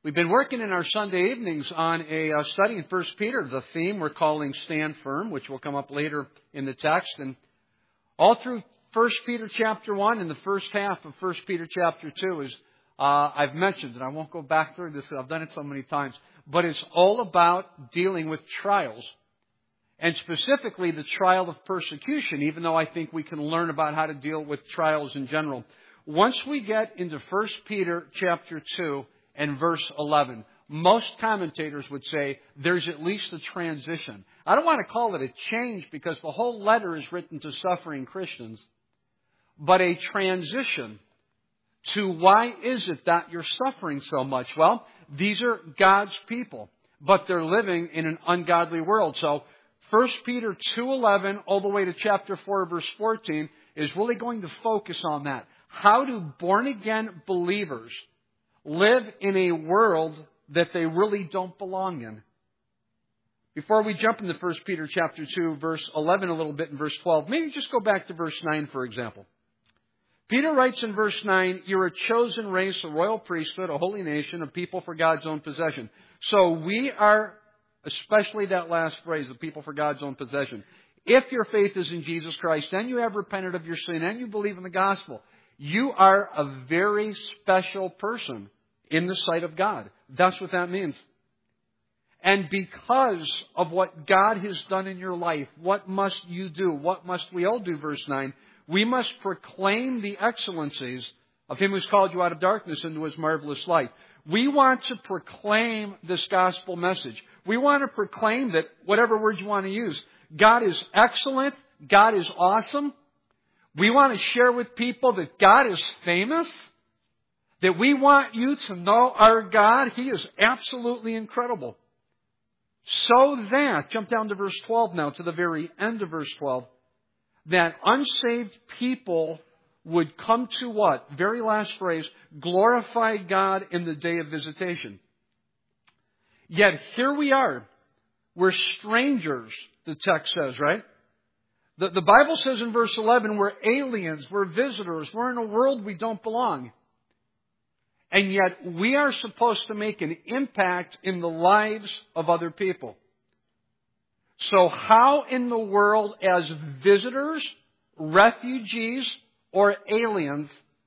We've been working in our Sunday evenings on a study in 1 Peter. The theme we're calling Stand Firm, which will come up later in the text. And all through 1 Peter chapter 1 and the first half of 1 Peter chapter 2 is, I've mentioned, and I won't go back through this because I've done it so many times, but it's all about dealing with trials. And specifically the trial of persecution, even though I think we can learn about how to deal with trials in general. Once we get into 1 Peter chapter 2 and verse 11, most commentators would say there's at least a transition. I don't want to call it a change because the whole letter is written to suffering Christians, but a transition to why is it that you're suffering so much? Well, these are God's people, but they're living in an ungodly world. So 1 Peter 2:11 all the way to chapter 4 verse 14 is really going to focus on that. How do born-again believers live in a world that they really don't belong in? Before we jump into 1 Peter chapter 2, verse 11 a little bit in verse 12, maybe just go back to verse 9, for example. Peter writes in verse 9, "You're a chosen race, a royal priesthood, a holy nation, a people for God's own possession." So we are, especially that last phrase, the people for God's own possession. If your faith is in Jesus Christ, and you have repented of your sin, and you believe in the gospel, you are a very special person in the sight of God. That's what that means. And because of what God has done in your life, what must you do? What must we all do? Verse 9. We must proclaim the excellencies of Him who's called you out of darkness into His marvelous light. We want to proclaim this gospel message. We want to proclaim that, whatever words you want to use, God is excellent. God is awesome. We want to share with people that God is famous. That we want you to know our God. He is absolutely incredible. So that, jump down to verse 12 now, to the very end of verse 12, that unsaved people would come to what? Very last phrase, glorify God in the day of visitation. Yet here we are. We're strangers, the text says, right? The Bible says in verse 11, we're aliens, we're visitors, we're in a world we don't belong. And yet we are supposed to make an impact in the lives of other people. So how in the world, as visitors, refugees, or aliens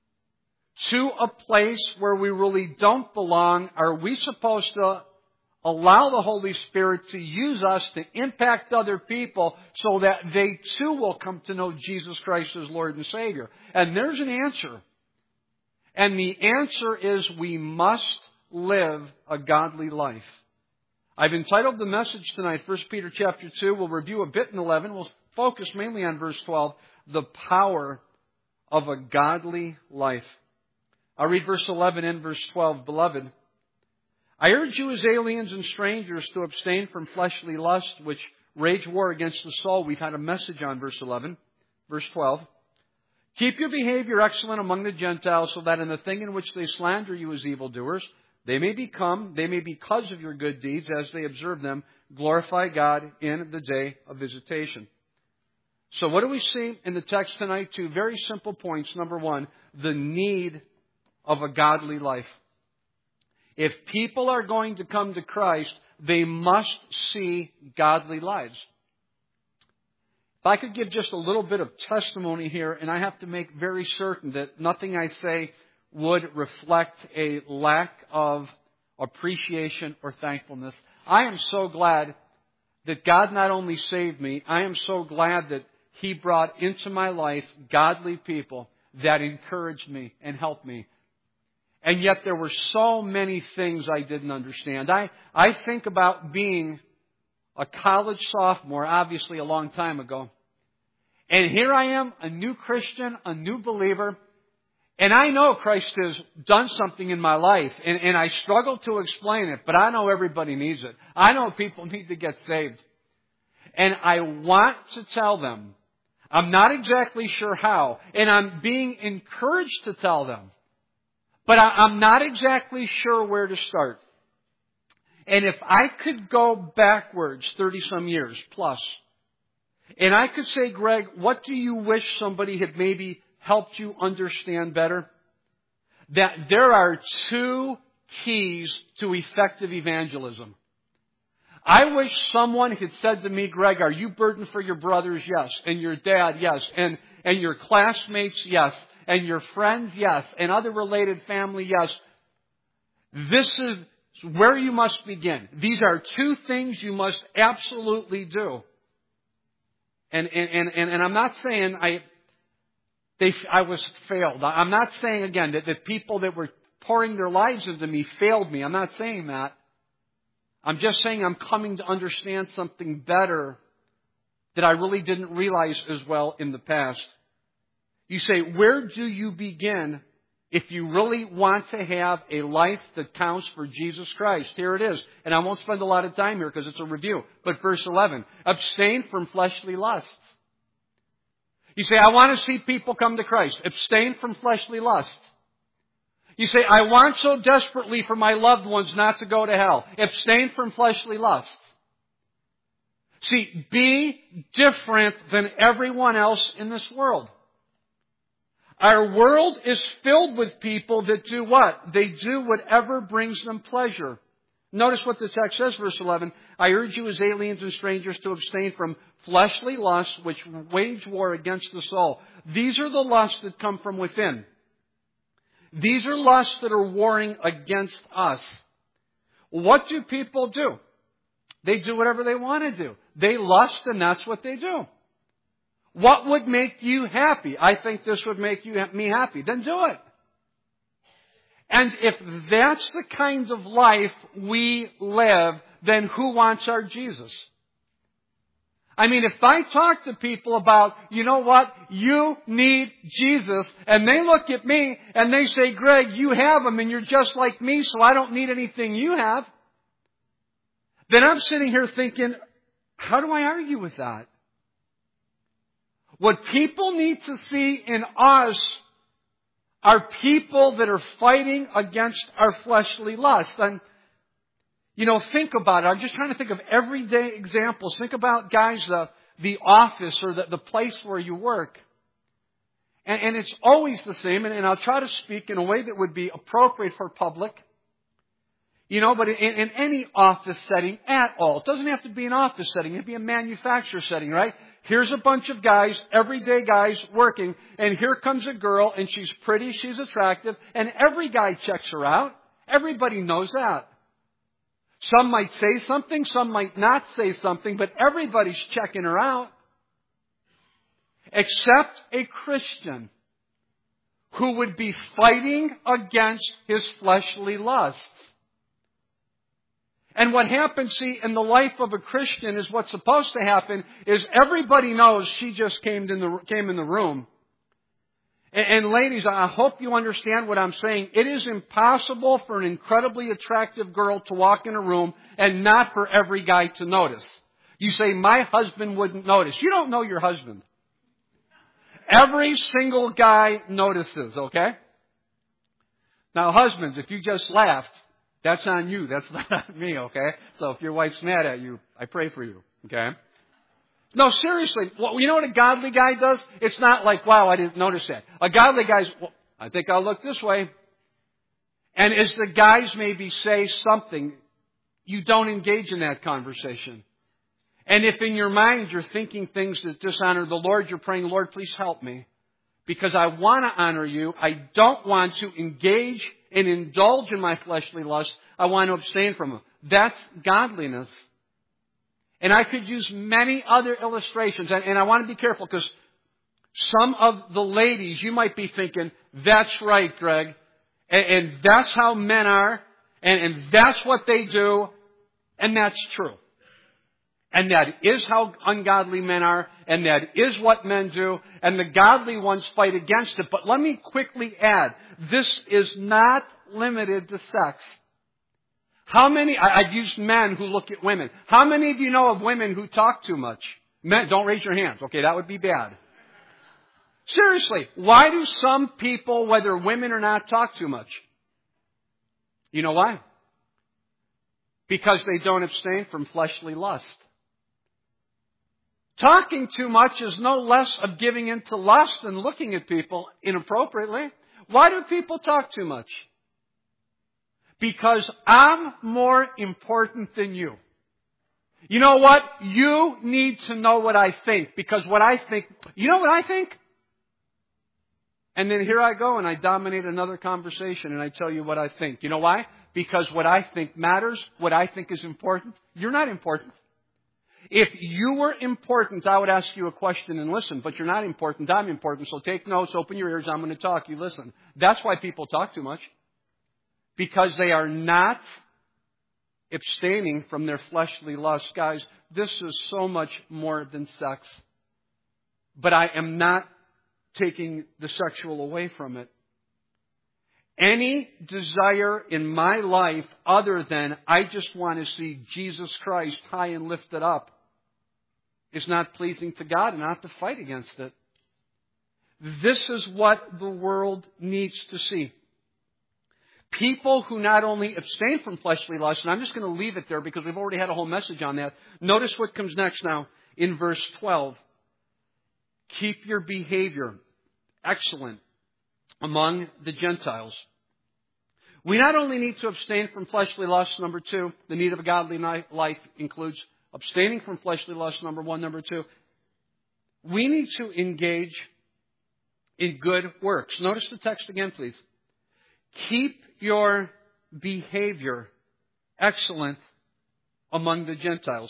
to a place where we really don't belong, are we supposed to allow the Holy Spirit to use us to impact other people so that they too will come to know Jesus Christ as Lord and Savior? And there's an answer. And the answer is we must live a godly life. I've entitled the message tonight, 1 Peter chapter 2. We'll review a bit in 11. We'll focus mainly on verse 12, the power of a godly life. I'll read verse 11 and verse 12. Beloved, I urge you as aliens and strangers to abstain from fleshly lust, which wage war against the soul. We've had a message on verse 11. Verse 12. Keep your behavior excellent among the Gentiles, so that in the thing in which they slander you as evildoers, they may because of your good deeds, as they observe them, glorify God in the day of visitation. So what do we see in the text tonight? Two very simple points. Number one, the need of a godly life. If people are going to come to Christ, they must see godly lives. If I could give just a little bit of testimony here, and I have to make very certain that nothing I say would reflect a lack of appreciation or thankfulness. I am so glad that God not only saved me, I am so glad that He brought into my life godly people that encouraged me and helped me. And yet there were so many things I didn't understand. I think about being a college sophomore, obviously a long time ago. And here I am, a new Christian, a new believer. And I know Christ has done something in my life. And I struggle to explain it, but I know everybody needs it. I know people need to get saved. And I want to tell them. I'm not exactly sure how. And I'm being encouraged to tell them. But I'm not exactly sure where to start. And if I could go backwards 30-some years plus, and I could say, Greg, what do you wish somebody had maybe helped you understand better? That there are two keys to effective evangelism. I wish someone had said to me, Greg, are you burdened for your brothers? Yes. And your dad? Yes. And your classmates? Yes. And your friends? Yes. And other related family? Yes. This is where you must begin. These are two things you must absolutely do. And I'm not saying I was failed. I'm not saying, again, that the people that were pouring their lives into me failed me. I'm not saying that. I'm just saying I'm coming to understand something better that I really didn't realize as well in the past. You say, where do you begin if you really want to have a life that counts for Jesus Christ? Here it is. And I won't spend a lot of time here because it's a review. But verse 11, abstain from fleshly lusts. You say, I want to see people come to Christ. Abstain from fleshly lusts. You say, I want so desperately for my loved ones not to go to hell. Abstain from fleshly lusts. See, be different than everyone else in this world. Our world is filled with people that do what? They do whatever brings them pleasure. Notice what the text says, verse 11. I urge you as aliens and strangers to abstain from fleshly lusts which wage war against the soul. These are the lusts that come from within. These are lusts that are warring against us. What do people do? They do whatever they want to do. They lust and that's what they do. What would make you happy? I think this would make me happy. Then do it. And if that's the kind of life we live, then who wants our Jesus? I mean, if I talk to people about, you know what, you need Jesus, and they look at me and they say, Greg, you have Him and you're just like me, so I don't need anything you have, then I'm sitting here thinking, how do I argue with that? What people need to see in us are people that are fighting against our fleshly lust. And, think about it. I'm just trying to think of everyday examples. Think about, guys, the office or the place where you work. And it's always the same. And I'll try to speak in a way that would be appropriate for public. But in any office setting at all. It doesn't have to be an office setting. It could be a manufacturer setting, right? Here's a bunch of guys, everyday guys working, and here comes a girl, and she's pretty, she's attractive, and every guy checks her out. Everybody knows that. Some might say something, some might not say something, but everybody's checking her out. Except a Christian who would be fighting against his fleshly lusts. And what happens, see, in the life of a Christian is what's supposed to happen is everybody knows she just came in the room. And ladies, I hope you understand what I'm saying. It is impossible for an incredibly attractive girl to walk in a room and not for every guy to notice. You say, my husband wouldn't notice. You don't know your husband. Every single guy notices, okay? Now, husbands, if you just laughed, that's on you. That's not on me, okay? So if your wife's mad at you, I pray for you, okay? No, seriously. Well, you know what a godly guy does? It's not like, wow, I didn't notice that. A godly guy's, well, I think I'll look this way. And as the guys maybe say something, you don't engage in that conversation. And if in your mind you're thinking things that dishonor the Lord, you're praying, Lord, please help me. Because I want to honor you. I don't want to engage and indulge in my fleshly lust. I want to abstain from them. That's godliness. And I could use many other illustrations. And I want to be careful because some of the ladies, you might be thinking, that's right, Greg. And that's how men are. And that's what they do. And that's true. And that is how ungodly men are. And that is what men do. And the godly ones fight against it. But let me quickly add, this is not limited to sex. How many, I've used men who look at women. How many of you know of women who talk too much? Men, don't raise your hands. Okay, that would be bad. Seriously, why do some people, whether women or not, talk too much? You know why? Because they don't abstain from fleshly lust. Talking too much is no less of giving in to lust than looking at people inappropriately. Why do people talk too much? Because I'm more important than you. You know what? You need to know what I think. Because what I think, you know what I think? And then here I go and I dominate another conversation and I tell you what I think. You know why? Because what I think matters, what I think is important. You're not important. If you were important, I would ask you a question and listen. But you're not important, I'm important. So take notes, open your ears, I'm going to talk, you listen. That's why people talk too much. Because they are not abstaining from their fleshly lusts. Guys, this is so much more than sex. But I am not taking the sexual away from it. Any desire in my life other than I just want to see Jesus Christ high and lifted up is not pleasing to God, and I have to fight against it. This is what the world needs to see. People who not only abstain from fleshly lust, and I'm just going to leave it there because we've already had a whole message on that. Notice what comes next now in verse 12. Keep your behavior excellent among the Gentiles. We not only need to abstain from fleshly lust, number 2, the need of a godly life includes abstaining from fleshly lust, number 1, number 2. We need to engage in good works. Notice the text again, please. Keep your behavior excellent among the Gentiles.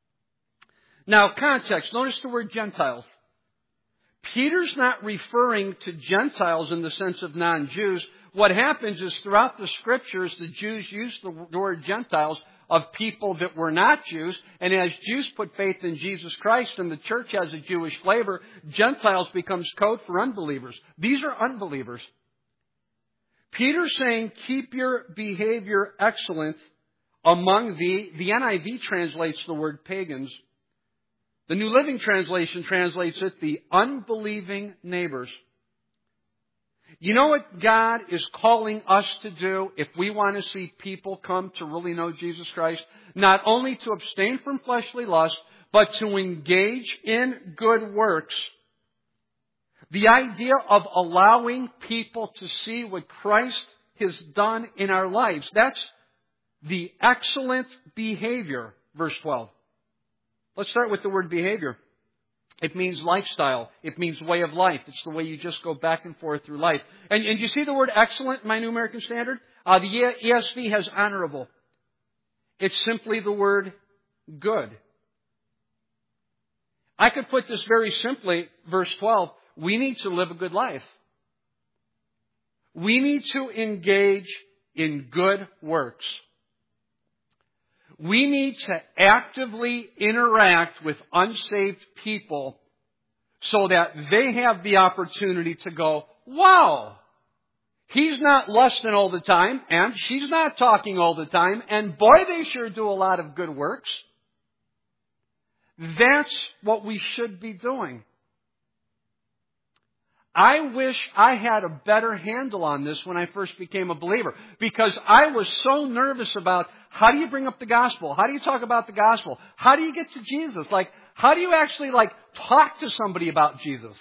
Now, context. Notice the word Gentiles. Peter's not referring to Gentiles in the sense of non-Jews. What happens is throughout the Scriptures, the Jews use the word Gentiles of people that were not Jews. And as Jews put faith in Jesus Christ and the church has a Jewish flavor, Gentiles becomes code for unbelievers. These are unbelievers. Peter's saying, keep your behavior excellent among the NIV translates the word pagans. The New Living Translation translates it, the unbelieving neighbors. You know what God is calling us to do if we want to see people come to really know Jesus Christ? Not only to abstain from fleshly lust, but to engage in good works. The idea of allowing people to see what Christ has done in our lives. That's the excellent behavior, verse 12. Let's start with the word behavior. It means lifestyle. It means way of life. It's the way you just go back and forth through life. And you see the word excellent in my New American Standard? The ESV has honorable. It's simply the word good. I could put this very simply, verse 12. We need to live a good life. We need to engage in good works. We need to actively interact with unsaved people so that they have the opportunity to go, wow, he's not lusting all the time, and she's not talking all the time, and boy, they sure do a lot of good works. That's what we should be doing. I wish I had a better handle on this when I first became a believer, because I was so nervous about how do you bring up the gospel? How do you talk about the gospel? How do you get to Jesus? How do you actually talk to somebody about Jesus?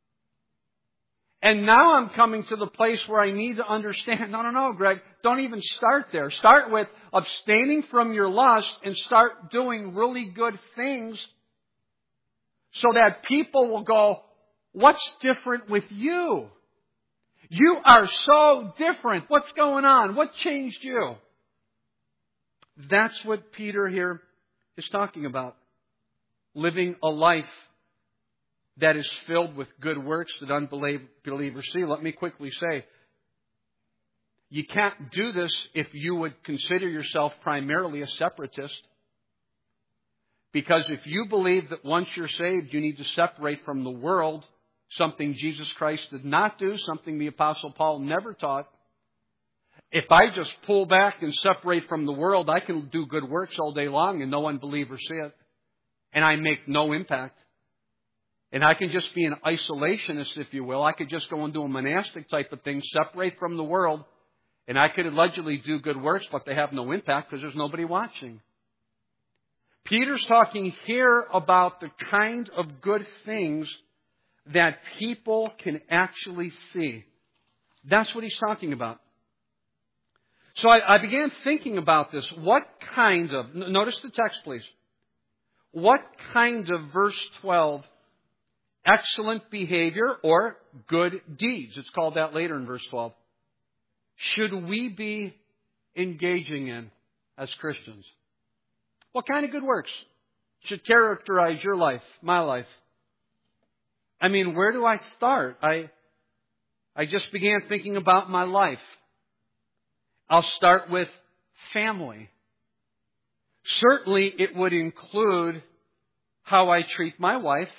And now I'm coming to the place where I need to understand, no, Greg, don't even start there. Start with abstaining from your lust and start doing really good things so that people will go, what's different with you? You are so different. What's going on? What changed you? That's what Peter here is talking about. Living a life that is filled with good works that unbelievers see. Let me quickly say, you can't do this if you would consider yourself primarily a separatist. Because if you believe that once you're saved, you need to separate from the world, something Jesus Christ did not do, something the Apostle Paul never taught. If I just pull back and separate from the world, I can do good works all day long and no unbelievers see it. And I make no impact. And I can just be an isolationist, if you will. I could just go and do a monastic type of thing, separate from the world, and I could allegedly do good works, but they have no impact because there's nobody watching. Peter's talking here about the kind of good things that people can actually see. That's what he's talking about. So I began thinking about this. What kind of, notice the text please. What kind of, verse 12, excellent behavior or good deeds, it's called that later in verse 12, should we be engaging in as Christians? What kind of good works should characterize your life, my life? I mean, where do I start? I just began thinking about my life. I'll start with family. Certainly it would include how I treat my wife.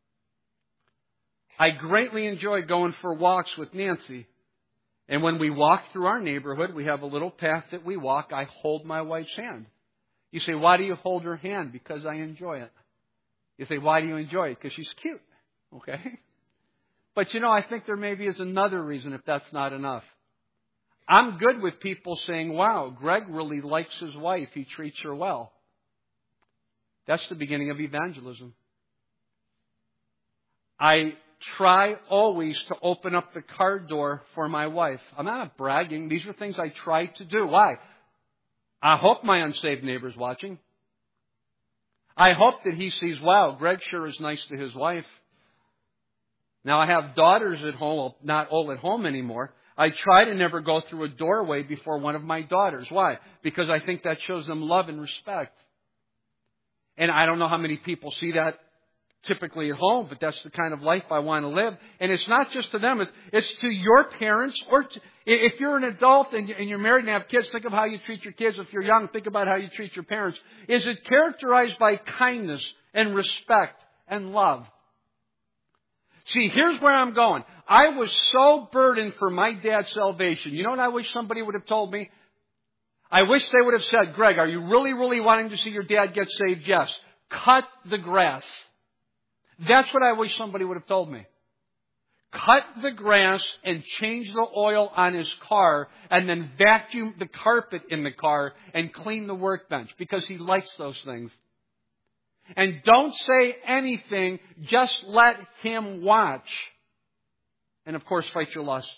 I greatly enjoy going for walks with Nancy. And when we walk through our neighborhood, we have a little path that we walk. I hold my wife's hand. You say, why do you hold her hand? Because I enjoy it. You say, why do you enjoy it? Because she's cute. Okay? But I think there maybe is another reason if that's not enough. I'm good with people saying, wow, Greg really likes his wife. He treats her well. That's the beginning of evangelism. I try always to open up the car door for my wife. I'm not bragging. These are things I try to do. Why? I hope my unsaved neighbor's watching. I hope that he sees, wow, Greg sure is nice to his wife. Now, I have daughters at home, well, not all at home anymore. I try to never go through a doorway before one of my daughters. Why? Because I think that shows them love and respect. And I don't know how many people see that typically at home, but that's the kind of life I want to live. And it's not just to them, it's to your parents. Or if you're an adult and you're married and have kids, think of how you treat your kids. If you're young, think about how you treat your parents. Is it characterized by kindness and respect and love? See, here's where I'm going. I was so burdened for my dad's salvation. You know what I wish somebody would have told me? I wish they would have said, Greg, are you really, really wanting to see your dad get saved? Yes. Cut the grass. That's what I wish somebody would have told me. Cut the grass and change the oil on his car and then vacuum the carpet in the car and clean the workbench because he likes those things. And don't say anything, just let him watch. And of course, fight your lusts.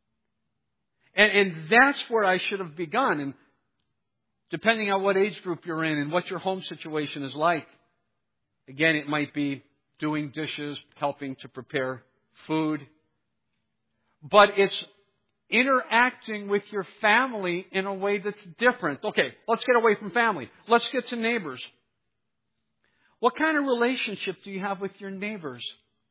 And that's where I should have begun. And depending on what age group you're in and what your home situation is like. Again, it might be doing dishes, helping to prepare food. But it's interacting with your family in a way that's different. Okay, let's get away from family. Let's get to neighbors. What kind of relationship do you have with your neighbors?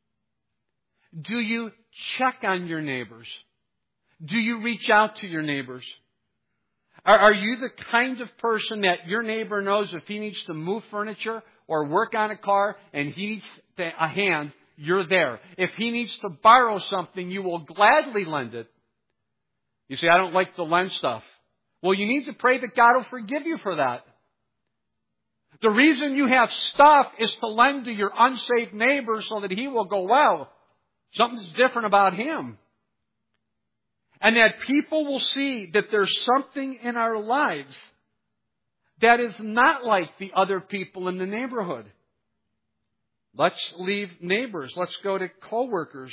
Do you check on your neighbors? Do you reach out to your neighbors? Are you the kind of person that your neighbor knows if he needs to move furniture or work on a car and he needs a hand, you're there. If he needs to borrow something, you will gladly lend it. You say, I don't like to lend stuff. Well, you need to pray that God will forgive you for that. The reason you have stuff is to lend to your unsaved neighbor so that he will go, wow, something's different about him. And that people will see that there's something in our lives that is not like the other people in the neighborhood. Let's leave neighbors. Let's go to coworkers.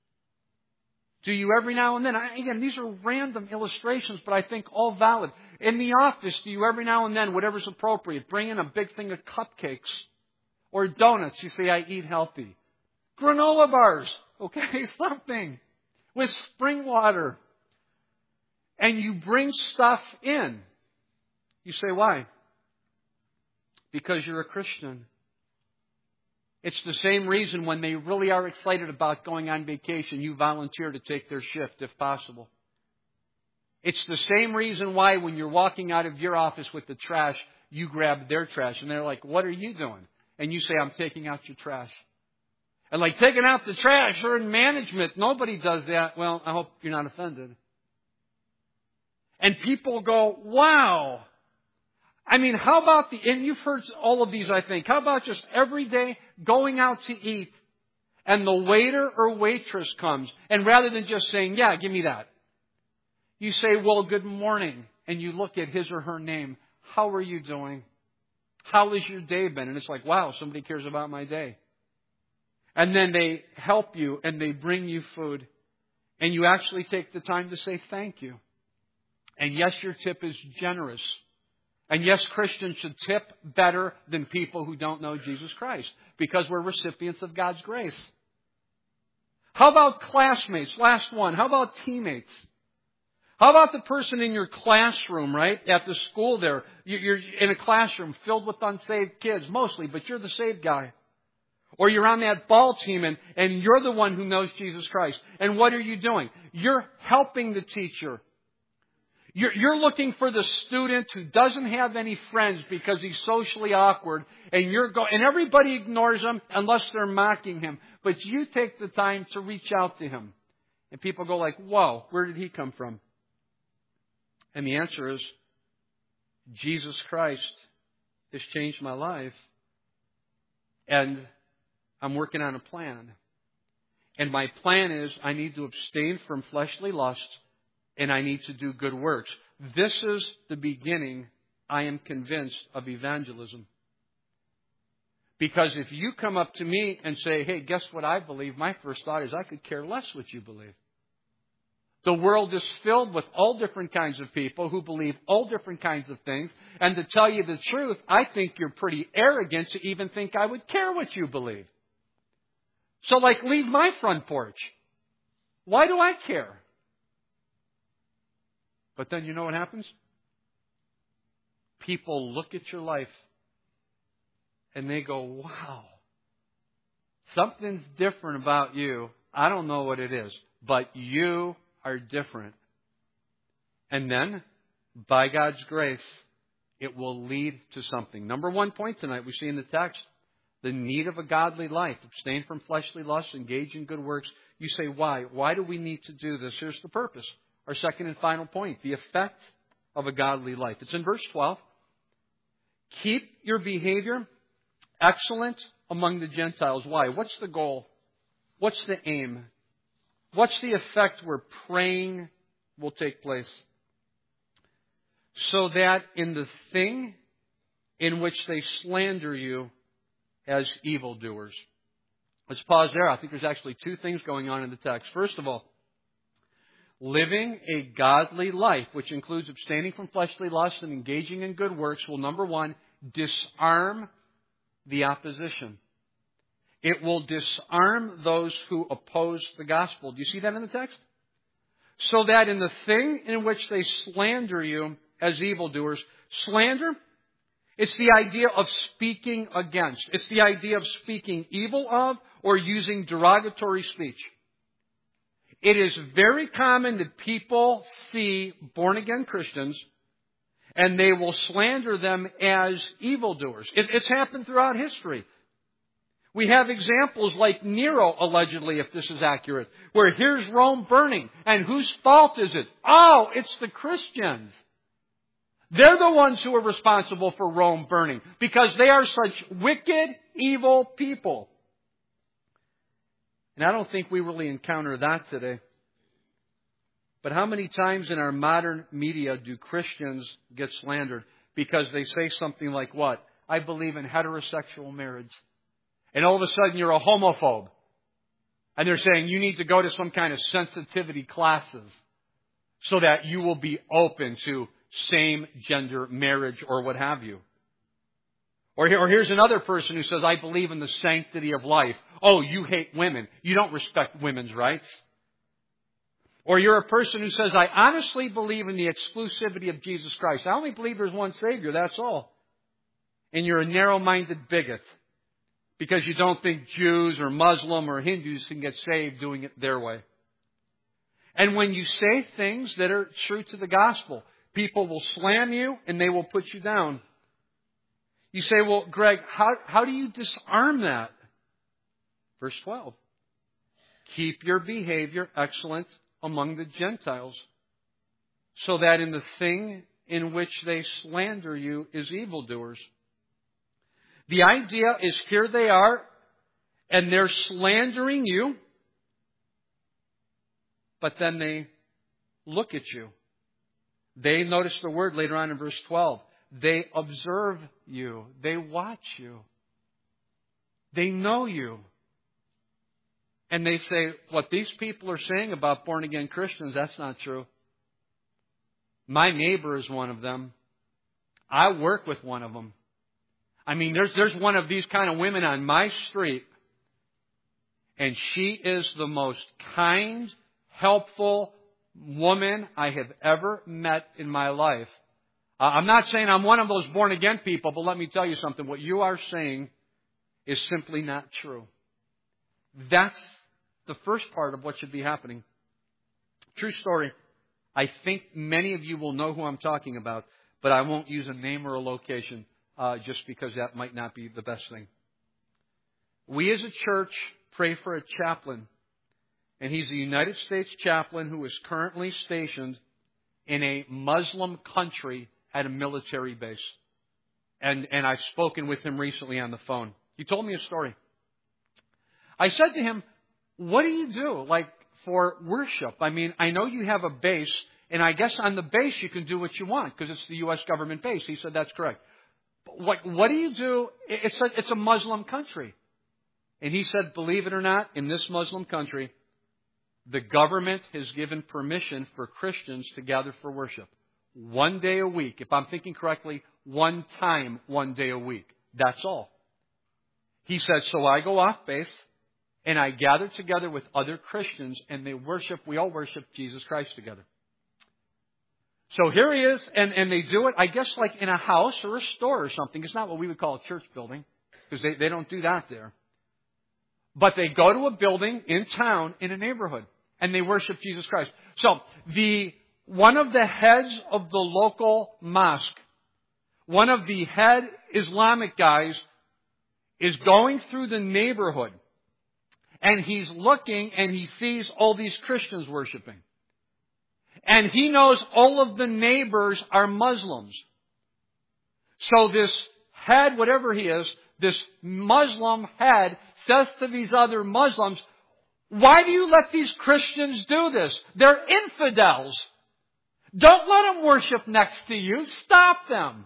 Do you every now and then, again, these are random illustrations, but I think all valid. In the office, do you every now and then, whatever's appropriate, bring in a big thing of cupcakes or donuts? You say, I eat healthy. Granola bars, okay, something with spring water. And you bring stuff in. You say, why? Because you're a Christian. It's the same reason when they really are excited about going on vacation, you volunteer to take their shift if possible. It's the same reason why when you're walking out of your office with the trash, you grab their trash. And they're like, what are you doing? And you say, I'm taking out your trash. And like taking out the trash, you're in management. Nobody does that. Well, I hope you're not offended. And people go, wow. I mean, how about and you've heard all of these, I think. How about just every day going out to eat and the waiter or waitress comes and rather than just saying, yeah, give me that. You say, well, good morning. And you look at his or her name. How are you doing? How has your day been? And it's like, wow, somebody cares about my day. And then they help you and they bring you food. And you actually take the time to say thank you. And yes, your tip is generous. And yes, Christians should tip better than people who don't know Jesus Christ, because we're recipients of God's grace. How about classmates? Last one. How about teammates? How about the person in your classroom, right? At the school there. You're in a classroom filled with unsaved kids, mostly, but you're the saved guy. Or you're on that ball team and you're the one who knows Jesus Christ. And what are you doing? You're helping the teacher. You're looking for the student who doesn't have any friends because he's socially awkward, and and everybody ignores him unless they're mocking him. But you take the time to reach out to him. And people go like, whoa, where did he come from? And the answer is, Jesus Christ has changed my life. And I'm working on a plan. And my plan is I need to abstain from fleshly lusts, and I need to do good works. This is the beginning, I am convinced, of evangelism. Because if you come up to me and say, hey, guess what I believe? My first thought is I could care less what you believe. The world is filled with all different kinds of people who believe all different kinds of things. And to tell you the truth, I think you're pretty arrogant to even think I would care what you believe. So leave my front porch. Why do I care? But then you know what happens? People look at your life and they go, wow, something's different about you. I don't know what it is, but you are different. And then, by God's grace, it will lead to something. Number one point tonight we see in the text, the need of a godly life. Abstain from fleshly lusts, engage in good works. You say, why? Why do we need to do this? Here's the purpose. Our second and final point, the effect of a godly life. It's in verse 12. Keep your behavior excellent among the Gentiles. Why? What's the goal? What's the aim? What's the effect where praying will take place? So that in the thing in which they slander you as evildoers. Let's pause there. I think there's actually two things going on in the text. First of all, living a godly life, which includes abstaining from fleshly lusts and engaging in good works, will, number one, disarm the opposition. It will disarm those who oppose the gospel. Do you see that in the text? So that in the thing in which they slander you as evildoers, slander, it's the idea of speaking against. It's the idea of speaking evil of or using derogatory speech. It is very common that people see born-again Christians and they will slander them as evildoers. It's happened throughout history. We have examples like Nero, allegedly, if this is accurate, where here's Rome burning. And whose fault is it? Oh, it's the Christians. They're the ones who are responsible for Rome burning because they are such wicked, evil people. And I don't think we really encounter that today. But how many times in our modern media do Christians get slandered because they say something like what? I believe in heterosexual marriage. And all of a sudden you're a homophobe. And they're saying you need to go to some kind of sensitivity classes so that you will be open to same-gender marriage or what have you. Or here's another person who says, I believe in the sanctity of life. Oh, you hate women. You don't respect women's rights. Or you're a person who says, I honestly believe in the exclusivity of Jesus Christ. I only believe there's one Savior, that's all. And you're a narrow-minded bigot because you don't think Jews or Muslim or Hindus can get saved doing it their way. And when you say things that are true to the gospel, people will slam you and they will put you down. You say, well, Greg, how do you disarm that? Verse 12. Keep your behavior excellent among the Gentiles, so that in the thing in which they slander you is evildoers. The idea is here they are, and they're slandering you, but then they look at you. They, notice the word later on in verse 12, they observe you. They watch you. They know you. And they say, what these people are saying about born-again Christians, that's not true. My neighbor is one of them. I work with one of them. I mean, there's one of these kind of women on my street. And she is the most kind, helpful woman I have ever met in my life. I'm not saying I'm one of those born-again people, but let me tell you something. What you are saying is simply not true. That's the first part of what should be happening. True story. I think many of you will know who I'm talking about, but I won't use a name or a location just because that might not be the best thing. We as a church pray for a chaplain, and he's a United States chaplain who is currently stationed in a Muslim country at a military base. And I've spoken with him recently on the phone. He told me a story. I said to him, what do you do, for worship? I mean, I know you have a base, and I guess on the base you can do what you want because it's the U.S. government base. He said, that's correct. But what do you do? It's a Muslim country. And he said, believe it or not, in this Muslim country, the government has given permission for Christians to gather for worship. 1 day a week. If I'm thinking correctly, 1 day a week. That's all. He said, so I go off base and I gather together with other Christians and we all worship Jesus Christ together. So here he is, and they do it, I guess, like in a house or a store or something. It's not what we would call a church building because they don't do that there. But they go to a building in town, in a neighborhood, and they worship Jesus Christ. So one of the heads of the local mosque, one of the head Islamic guys, is going through the neighborhood. And he's looking and he sees all these Christians worshiping. And he knows all of the neighbors are Muslims. So this head, whatever he is, this Muslim head says to these other Muslims, why do you let these Christians do this? They're infidels. Don't let them worship next to you. Stop them.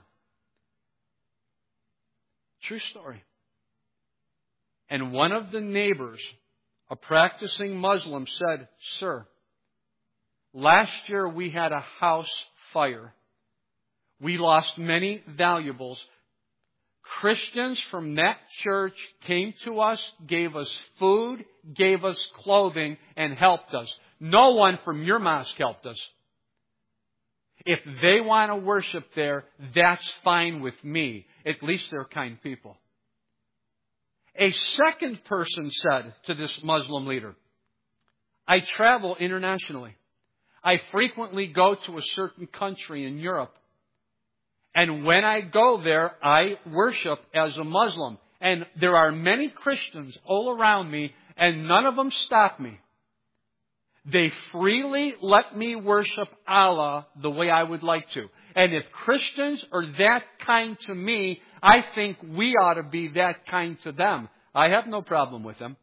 True story. And one of the neighbors, a practicing Muslim, said, sir, last year we had a house fire. We lost many valuables. Christians from that church came to us, gave us food, gave us clothing, and helped us. No one from your mosque helped us. If they want to worship there, that's fine with me. At least they're kind people. A second person said to this Muslim leader, I travel internationally. I frequently go to a certain country in Europe. And when I go there, I worship as a Muslim. And there are many Christians all around me, and none of them stop me. They freely let me worship Allah the way I would like to. And if Christians are that kind to me, I think we ought to be that kind to them. I have no problem with them.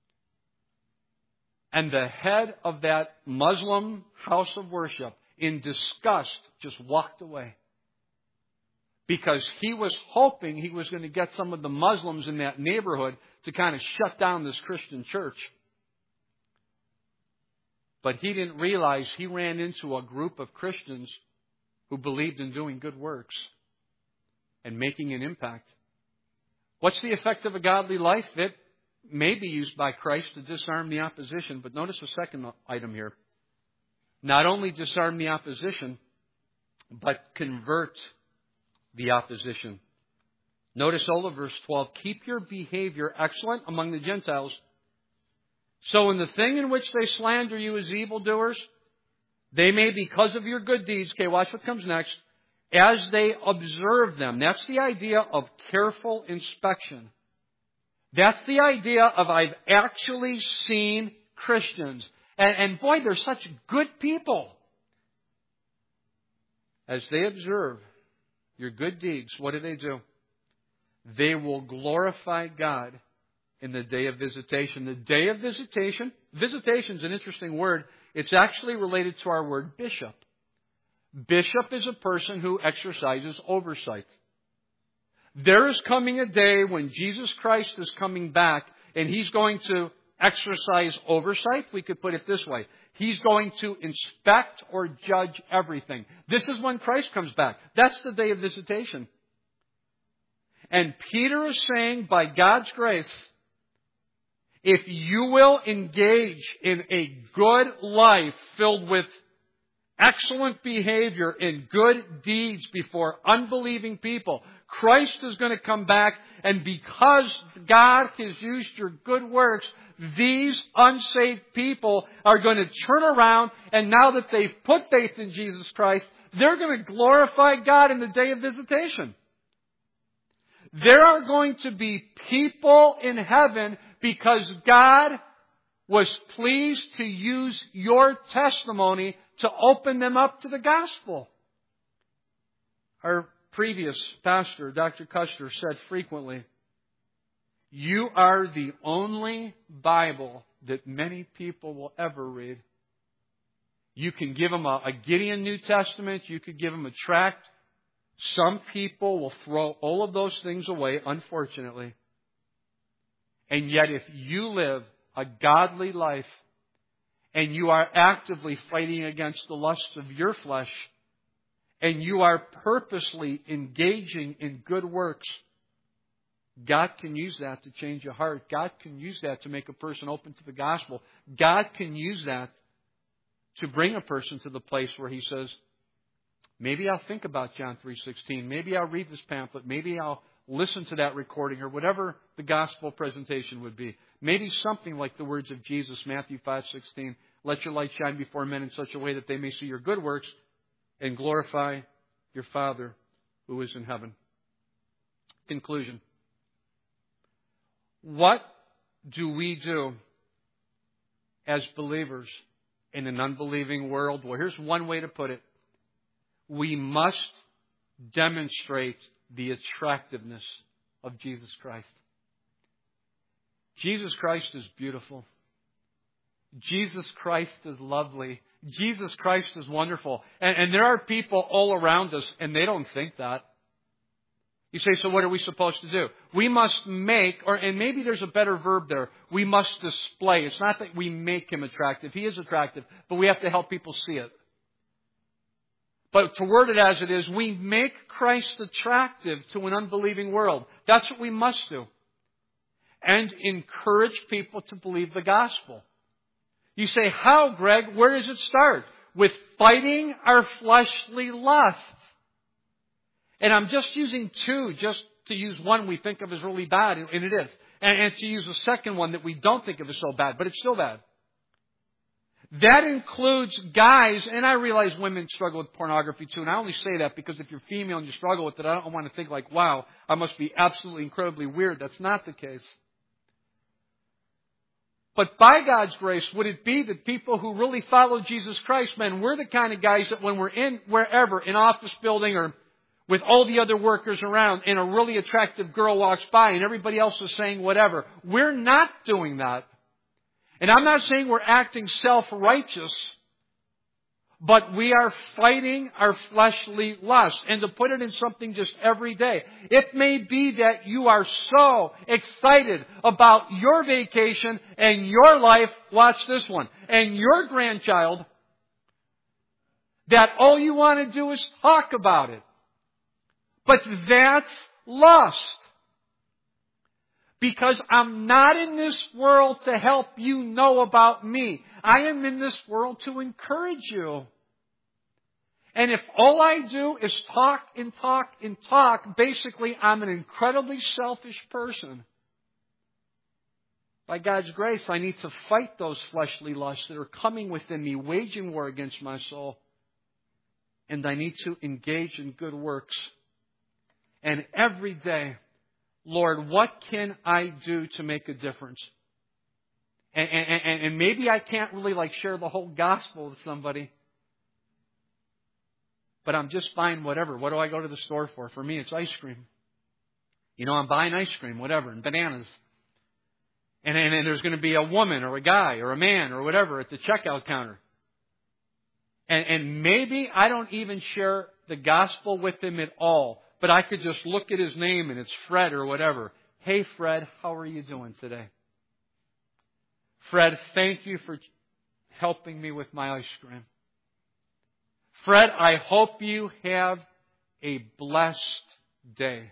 And the head of that Muslim house of worship, in disgust, just walked away. Because he was hoping he was going to get some of the Muslims in that neighborhood to kind of shut down this Christian church. But he didn't realize he ran into a group of Christians who believed in doing good works and making an impact. What's the effect of a godly life? It may be used by Christ to disarm the opposition. But notice the second item here. Not only disarm the opposition, but convert the opposition. Notice all of verse 12. Keep your behavior excellent among the Gentiles. So in the thing in which they slander you as evildoers, they may, because of your good deeds, okay, watch what comes next, as they observe them. That's the idea of careful inspection. That's the idea of I've actually seen Christians. And boy, they're such good people. As they observe your good deeds, what do? They will glorify God in the day of visitation. The day of visitation is an interesting word. It's actually related to our word bishop. Bishop is a person who exercises oversight. There is coming a day when Jesus Christ is coming back, and He's going to exercise oversight. We could put it this way. He's going to inspect or judge everything. This is when Christ comes back. That's the day of visitation. And Peter is saying, by God's grace, if you will engage in a good life filled with excellent behavior and good deeds before unbelieving people, Christ is going to come back, and because God has used your good works, these unsaved people are going to turn around, and now that they've put faith in Jesus Christ, they're going to glorify God in the day of visitation. There are going to be people in heaven because God was pleased to use your testimony to open them up to the gospel. Our previous pastor, Dr. Custer, said frequently, you are the only Bible that many people will ever read. You can give them a Gideon New Testament. You could give them a tract. Some people will throw all of those things away, unfortunately. And yet if you live a godly life and you are actively fighting against the lusts of your flesh and you are purposely engaging in good works, God can use that to change your heart. God can use that to make a person open to the gospel. God can use that to bring a person to the place where he says, maybe I'll think about John 3:16. Maybe I'll read this pamphlet. Maybe I'll listen to that recording or whatever the gospel presentation would be. Maybe something like the words of Jesus, Matthew 5:16. Let your light shine before men in such a way that they may see your good works and glorify your Father who is in heaven. Conclusion. What do we do as believers in an unbelieving world? Well, here's one way to put it. We must demonstrate the attractiveness of Jesus Christ. Jesus Christ is beautiful. Jesus Christ is lovely. Jesus Christ is wonderful. And there are people all around us, and they don't think that. You say, so what are we supposed to do? We must make, and maybe there's a better verb there, we must display. It's not that we make Him attractive. He is attractive, but we have to help people see it. But to word it as it is, we make Christ attractive to an unbelieving world. That's what we must do. And encourage people to believe the gospel. You say, how, Greg? Where does it start? With fighting our fleshly lusts. And I'm just using two, just to use one we think of as really bad, and it is. And to use a second one that we don't think of as so bad, but it's still bad. That includes guys, and I realize women struggle with pornography too, and I only say that because if you're female and you struggle with it, I don't want to think like, wow, I must be absolutely incredibly weird. That's not the case. But by God's grace, would it be that people who really follow Jesus Christ, man, we're the kind of guys that when we're in wherever, in office building or with all the other workers around, and a really attractive girl walks by and everybody else is saying whatever, we're not doing that. And I'm not saying we're acting self-righteous, but we are fighting our fleshly lust. And to put it in something just every day, it may be that you are so excited about your vacation and your life, watch this one, and your grandchild, that all you want to do is talk about it. But that's lust. Because I'm not in this world to help you know about me. I am in this world to encourage you. And if all I do is talk and talk and talk, basically I'm an incredibly selfish person. By God's grace, I need to fight those fleshly lusts that are coming within me, waging war against my soul. And I need to engage in good works. And every day, Lord, what can I do to make a difference? And maybe I can't really share the whole gospel with somebody. But I'm just buying whatever. What do I go to the store for? For me, it's ice cream. I'm buying ice cream, whatever, and bananas. And there's going to be a woman or a guy or a man or whatever at the checkout counter. And maybe I don't even share the gospel with him at all. But I could just look at his name and it's Fred or whatever. Hey, Fred, how are you doing today? Fred, thank you for helping me with my ice cream. Fred, I hope you have a blessed day.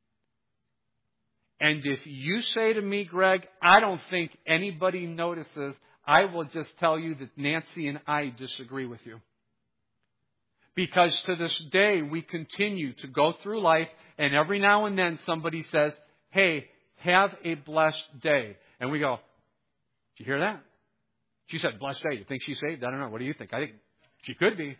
And if you say to me, Greg, I don't think anybody notices, I will just tell you that Nancy and I disagree with you. Because to this day, we continue to go through life, and every now and then somebody says, hey, have a blessed day. And we go, did you hear that? She said, blessed day. You think she's saved? I don't know. What do you think? I think she could be.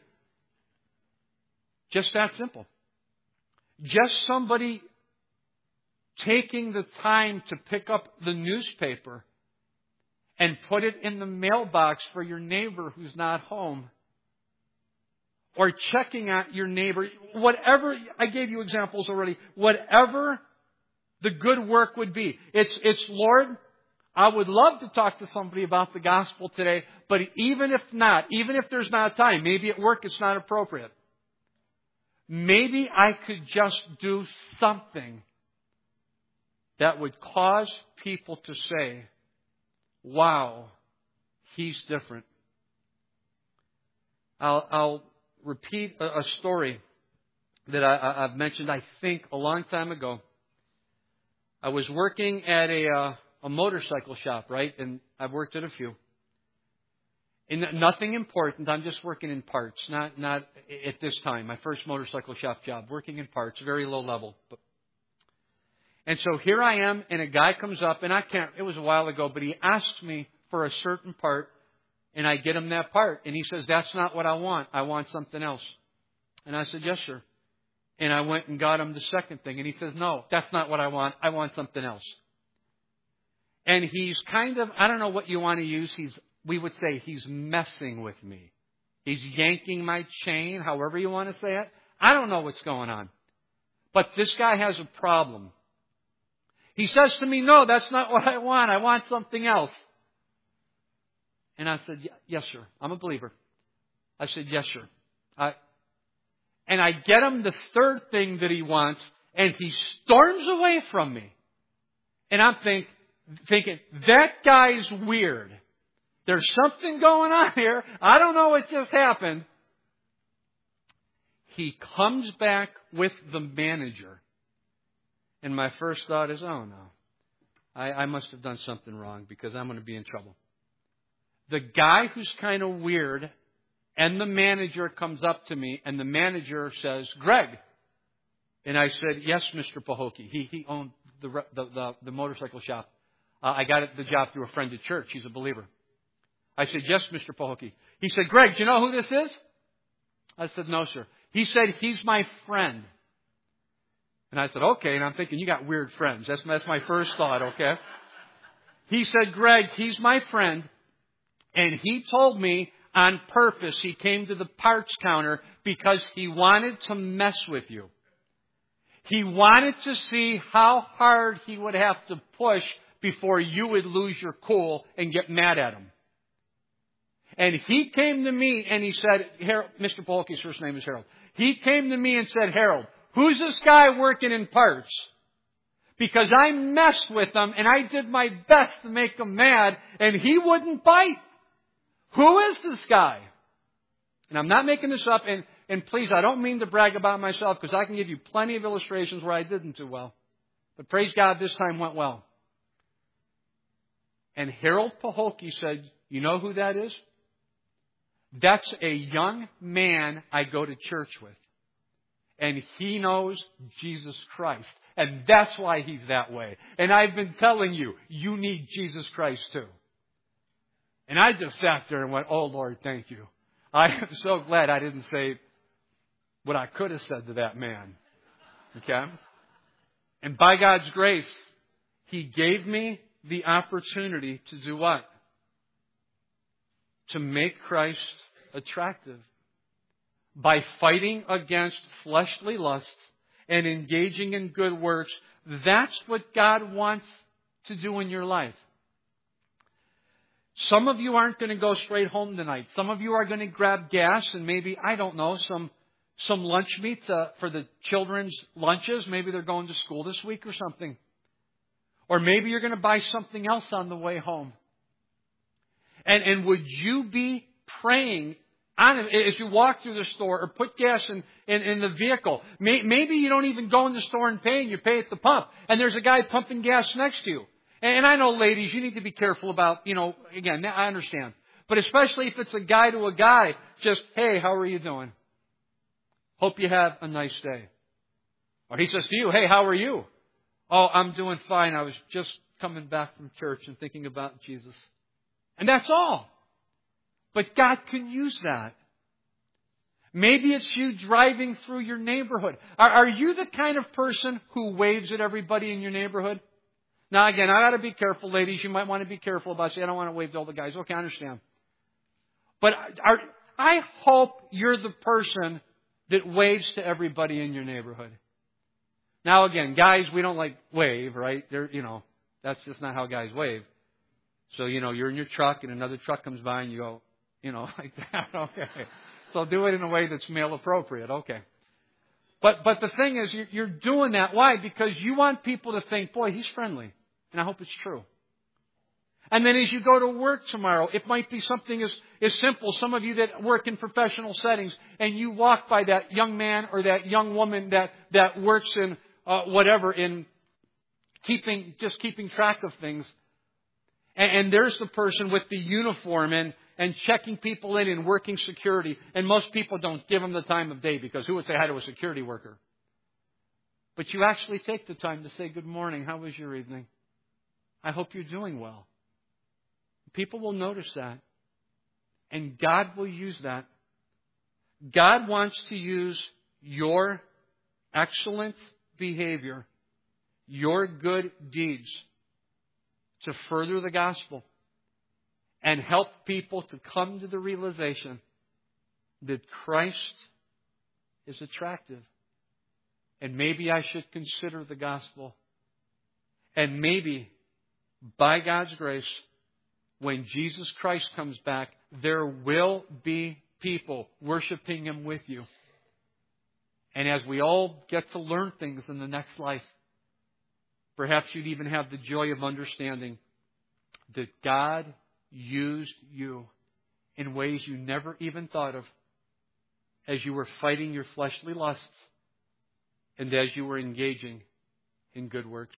Just that simple. Just somebody taking the time to pick up the newspaper and put it in the mailbox for your neighbor who's not home. Or checking out your neighbor. Whatever, I gave you examples already. Whatever the good work would be. It's Lord, I would love to talk to somebody about the gospel today, but even if not, even if there's not time, maybe at work it's not appropriate. Maybe I could just do something that would cause people to say, wow, he's different. I'll repeat a story that I've mentioned, I think, a long time ago. I was working at a motorcycle shop, right? And I've worked at a few. And nothing important. I'm just working in parts. Not at this time. My first motorcycle shop job. Working in parts. Very low level. And so here I am, and a guy comes up, and it was a while ago, but he asks me for a certain part, and I get him that part. And he says, that's not what I want. I want something else. And I said, yes, sir. And I went and got him the second thing. And he says, no, that's not what I want. I want something else. And he's kind of, I don't know what you want to use. We would say he's messing with me. He's yanking my chain, however you want to say it. I don't know what's going on. But this guy has a problem. He says to me, no, that's not what I want. I want something else. And I said, yes, sir. I'm a believer. I said, yes, sir. And I get him the third thing that he wants, and he storms away from me. And I'm thinking, that guy's weird. There's something going on here. I don't know what just happened. He comes back with the manager. And my first thought is, oh no, I must have done something wrong because I'm going to be in trouble. The guy who's kind of weird and the manager comes up to me and the manager says, Greg. And I said, yes, Mr. Pahokee. He owned the motorcycle shop. I got the job through a friend at church. He's a believer. I said, yes, Mr. Pahokee. He said, Greg, do you know who this is? I said, no, sir. He said, he's my friend. And I said, okay. And I'm thinking, you got weird friends. That's my first thought, okay? He said, Greg, he's my friend. And he told me on purpose he came to the parts counter because he wanted to mess with you. He wanted to see how hard he would have to push before you would lose your cool and get mad at him. And he came to me and he said, Mr. Polke's first name is Harold. He came to me and said, Harold, who's this guy working in parts? Because I messed with him and I did my best to make him mad and he wouldn't bite. Who is this guy? And I'm not making this up. And please, I don't mean to brag about myself because I can give you plenty of illustrations where I didn't do well. But praise God, this time went well. And Harold Pahokee said, you know who that is? That's a young man I go to church with. And he knows Jesus Christ. And that's why he's that way. And I've been telling you, you need Jesus Christ too. And I just sat there and went, oh Lord, thank you. I am so glad I didn't say what I could have said to that man. Okay? And by God's grace, He gave me the opportunity to do what? To make Christ attractive. By fighting against fleshly lusts and engaging in good works. That's what God wants to do in your life. Some of you aren't going to go straight home tonight. Some of you are going to grab gas and maybe, I don't know, some lunch meat for the children's lunches. Maybe they're going to school this week or something. Or maybe you're going to buy something else on the way home. And would you be praying on it as you walk through the store or put gas in the vehicle? Maybe you don't even go in the store and pay, and you pay at the pump. And there's a guy pumping gas next to you. And I know, ladies, you need to be careful about, again, I understand. But especially if it's a guy to a guy, just, hey, how are you doing? Hope you have a nice day. Or he says to you, hey, how are you? Oh, I'm doing fine. I was just coming back from church and thinking about Jesus. And that's all. But God can use that. Maybe it's you driving through your neighborhood. Are you the kind of person who waves at everybody in your neighborhood? Now, again, I got to be careful, ladies. You might want to be careful about saying, I don't want to wave to all the guys. Okay, I understand. But I hope you're the person that waves to everybody in your neighborhood. Now, again, guys, we don't like wave, right? That's just not how guys wave. So, you're in your truck and another truck comes by and you go, like that. Okay. So do it in a way that's male appropriate. Okay. But the thing is, you're doing that. Why? Because you want people to think, boy, he's friendly. And I hope it's true. And then as you go to work tomorrow, it might be something as simple. Some of you that work in professional settings and you walk by that young man or that young woman that works in in keeping track of things. And there's the person with the uniform and checking people in and working security. And most people don't give them the time of day because who would say hi to a security worker? But you actually take the time to say, good morning, how was your evening? I hope you're doing well. People will notice that. And God will use that. God wants to use your excellent behavior, your good deeds, to further the gospel and help people to come to the realization that Christ is attractive. And maybe I should consider the gospel. And maybe, by God's grace, when Jesus Christ comes back, there will be people worshiping Him with you. And as we all get to learn things in the next life, perhaps you'd even have the joy of understanding that God used you in ways you never even thought of as you were fighting your fleshly lusts and as you were engaging in good works.